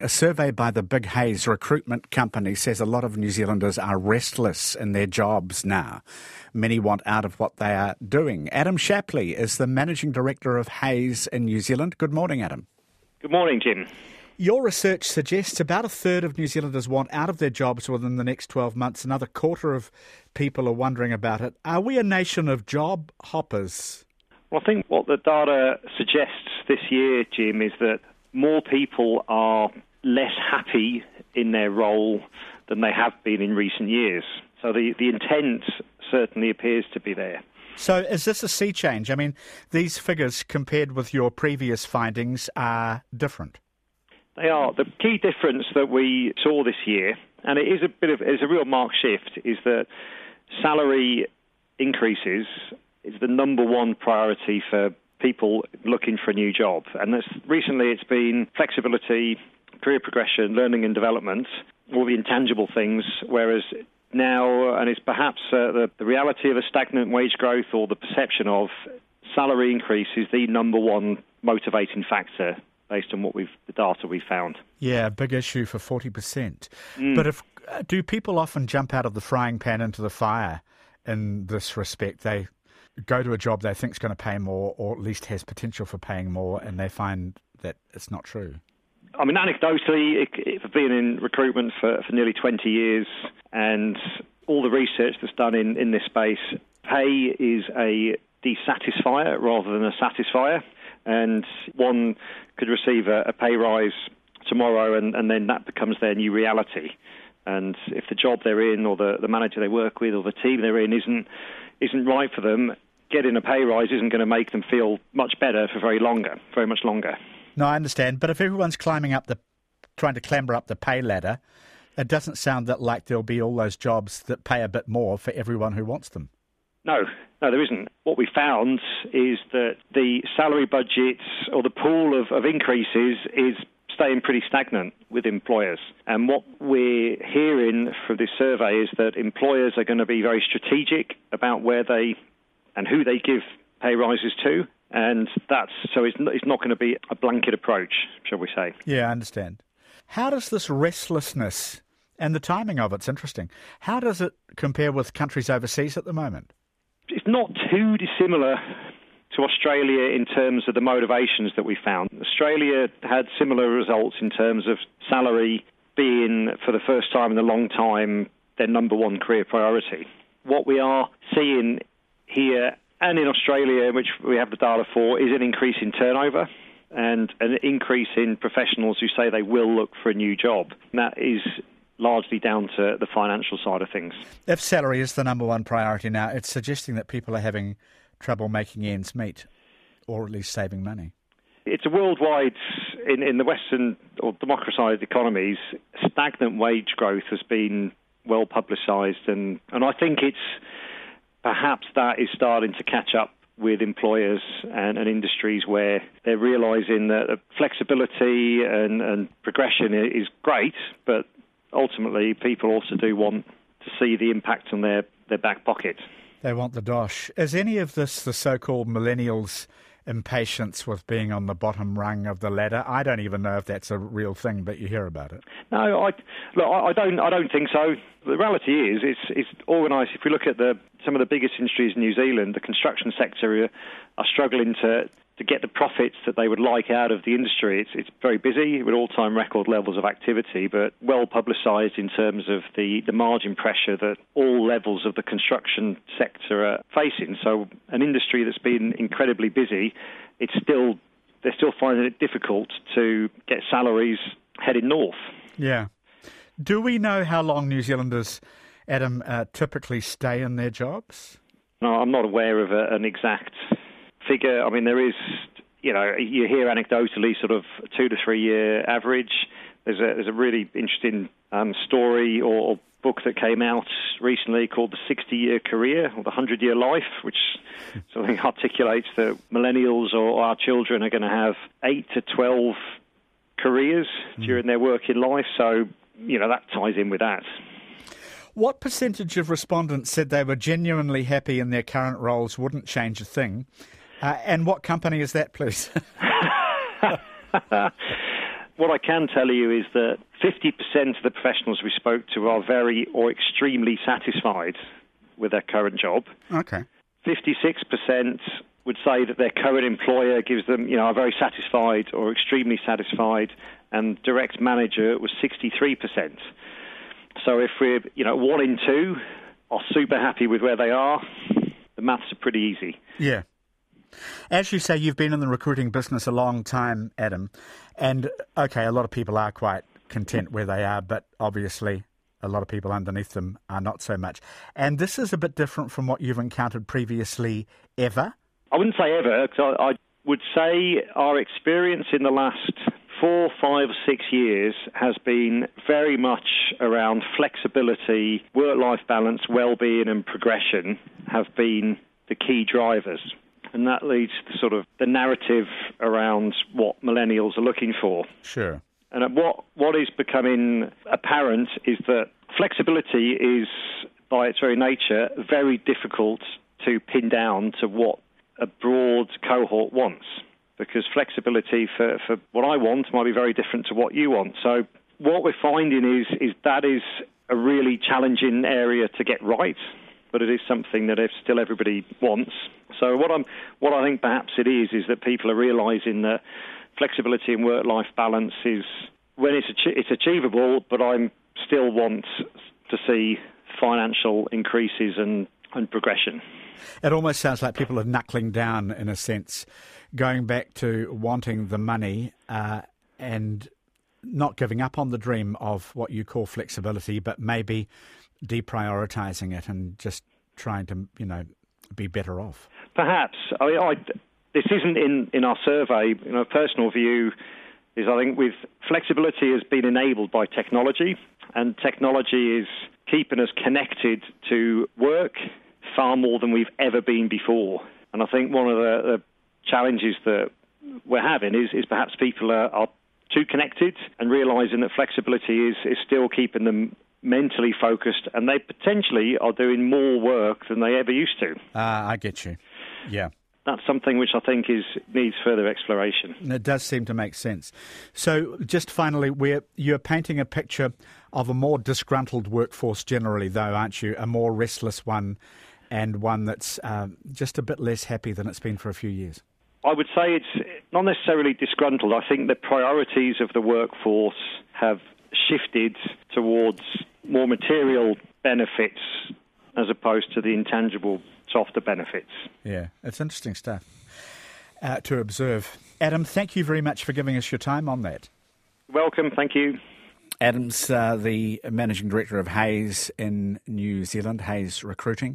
A survey by the Big Hays recruitment company says a lot of New Zealanders are restless in their jobs now. Many want out of what they are doing. Adam Shapley is the Managing Director of Hays in New Zealand. Good morning, Adam. Good morning, Jim. Your research suggests about a third of New Zealanders want out of their jobs within the next 12 months. Another quarter of people are wondering about it. Are we a nation of job hoppers? Well, I think what the data suggests this year, Jim, is that more people are less happy in their role than they have been in recent years. So the intent certainly appears to be there. So is this a sea change? I mean, these figures compared with your previous findings are different. They are. The key difference that we saw this year, and it is a real marked shift, is that salary increases is the number one priority for people looking for a new job. And recently it's been flexibility, career progression, learning and development, all the intangible things, whereas now, and it's perhaps the reality of a stagnant wage growth or the perception of salary increase is the number one motivating factor based on the data we found. Yeah, a big issue for 40%. But do people often jump out of the frying pan into the fire in this respect? They go to a job they think is going to pay more, or at least has potential for paying more, and they find that it's not true. I mean, anecdotally, I've been in recruitment for nearly 20 years, and all the research that's done in this space, pay is a dissatisfier rather than a satisfier, and one could receive a pay rise tomorrow, and then that becomes their new reality. And if the job they're in, or the manager they work with, or the team they're in isn't right for them, getting a pay rise isn't going to make them feel much better for very much longer. No, I understand. But if everyone's trying to clamber up the pay ladder, it doesn't sound like there'll be all those jobs that pay a bit more for everyone who wants them. No, there isn't. What we found is that the salary budgets or the pool of increases is staying pretty stagnant with employers. And what we're hearing from this survey is that employers are going to be very strategic about where they and who they give pay rises to. And it's not going to be a blanket approach, shall we say. Yeah, I understand. How does this restlessness, and the timing of it's interesting, how does it compare with countries overseas at the moment? It's not too dissimilar to Australia in terms of the motivations that we found. Australia had similar results in terms of salary being, for the first time in a long time, their number one career priority. What we are seeing here and in Australia, which we have the data for, is an increase in turnover and an increase in professionals who say they will look for a new job. And that is largely down to the financial side of things. If salary is the number one priority now, it's suggesting that people are having trouble making ends meet, or at least saving money. It's a worldwide, in the Western or democratised economies, stagnant wage growth has been well publicised, and I think perhaps that is starting to catch up with employers and industries where they're realising that flexibility and progression is great, but ultimately people also do want to see the impact on their back pocket. They want the dosh. Is any of this the so-called millennials' impatience with being on the bottom rung of the ladder? I don't even know if that's a real thing, but you hear about it. No, I don't think so. The reality is, it's organised. If we look at some of the biggest industries in New Zealand, the construction sector are struggling to get the profits that they would like out of the industry. It's very busy with all-time record levels of activity, but well publicised in terms of the margin pressure that all levels of the construction sector are facing. So an industry that's been incredibly busy, they're still finding it difficult to get salaries heading north. Yeah. Do we know how long New Zealanders, Adam, typically stay in their jobs? No, I'm not aware of an exact figure. I mean, there is, you hear anecdotally sort of 2 to 3 year average. There's a really interesting story or book that came out recently called The 60-Year Career, or The 100-Year Life, which sort of articulates that millennials or our children are going to have 8 to 12 careers during their working life. So, that ties in with that. What percentage of respondents said they were genuinely happy in their current roles, wouldn't change a thing? And what company is that, please? what I can tell you is that 50% of the professionals we spoke to are very or extremely satisfied with their current job. Okay. 56% would say that their current employer gives them, are very satisfied or extremely satisfied, and direct manager was 63%. So if we're, 1 in 2 are super happy with where they are, the maths are pretty easy. Yeah. As you say, you've been in the recruiting business a long time, Adam, and, okay, a lot of people are quite content where they are, but obviously a lot of people underneath them are not so much. And this is a bit different from what you've encountered previously, ever? I wouldn't say ever, because I would say our experience in the last 4, 5, 6 years has been very much around flexibility, work-life balance, well-being and progression have been the key drivers. And that leads to sort of the narrative around what millennials are looking for. Sure. And what is becoming apparent is that flexibility is, by its very nature, very difficult to pin down to what a broad cohort wants. Because flexibility for what I want might be very different to what you want. So what we're finding is that is a really challenging area to get right, but it is something that still everybody wants. So what I think perhaps it is that people are realising that flexibility and work-life balance is, when it's achievable, but I still want to see financial increases and progression. It almost sounds like people are knuckling down, in a sense, going back to wanting the money and not giving up on the dream of what you call flexibility, but maybe deprioritising it and just trying to, be better off. Perhaps. This isn't in our survey. Personal view is, I think, with flexibility has been enabled by technology, and technology is keeping us connected to work far more than we've ever been before. And I think one of the challenges that we're having is perhaps people are too connected and realising that flexibility is still keeping them mentally focused, and they potentially are doing more work than they ever used to. I get you. Yeah. That's something which I think needs further exploration. It does seem to make sense. So just finally, you're painting a picture of a more disgruntled workforce generally, though, aren't you? A more restless one, and one that's just a bit less happy than it's been for a few years. I would say it's not necessarily disgruntled. I think the priorities of the workforce have shifted towards more material benefits as opposed to the intangible, softer benefits. Yeah, it's interesting stuff to observe. Adam, thank you very much for giving us your time on that. Welcome, thank you. Adam's the Managing Director of Hays in New Zealand, Hays Recruiting.